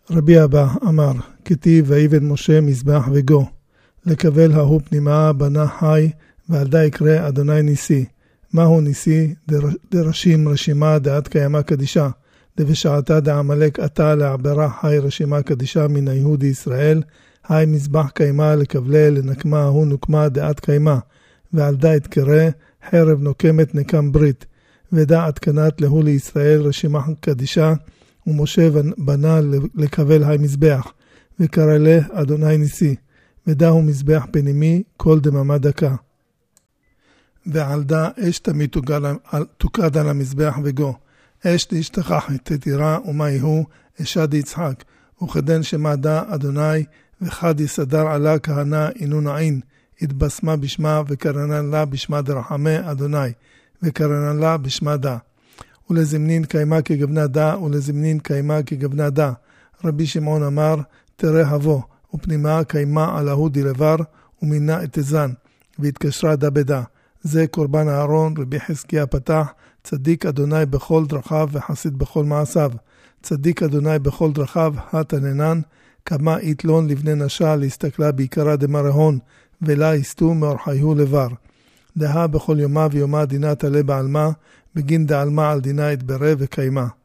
רבי אבא אמר, כתיב ויבן משה מזבח וגו, לקבל ההוא פנימה בנה חי, ועל דה יקרא אדוני ניסי. מהו ניסי? דרשים רשימה דעת קיימה קדישה. דבשעתה דעמלק עתה לעברה חי רשימה קדישה מן היהודי ישראל, חי מזבח קיימה לקבלה לנקמה ההוא נוקמה דעת קיימה, ועל דה יתקרא חרב נוקמת נקם ברית. ודעת קנת להוא לישראל רשימה קדישה, ומשה בנה לקבל היי מזבח, וקרא לה אדוני ניסי, ודהו מזבח פנימי כל דממה דקה. ועל דה אש תמיד תוקד על המזבח וגו, אש תשתכח תתירה ומה יהו אשד יצחק, וכדן שמה דה אדוני וחד יסדר עלה כהנה אינו נעין, התבשמה בשמה וקרנן לה בשמה דרחמה אדוני, וקרנן לה בשמה דה. ולזמנין קיימה כגבנה דה, ולזמנין קיימה כגבנה דה. רבי שמעון אמר, תראה הבוא, ופנימה קיימה על ההוא דלבר, ומינה את זן, והתקשרה דה בדה. זה קורבן אהרון, רבי חזקיה פתח, צדיק אדוני בכל דרכיו וחסיד בכל מעשיו. צדיק אדוני בכל דרכיו, התננן, כמה יתלון לבני נשה להסתכלה בעיקרה דמרהון, ולה יסתו מאורחיהו לבר. דהה בכל יומה ויומה דינה תלה בעלמה, בגין דעלמה על דינה יתברא וקיימה.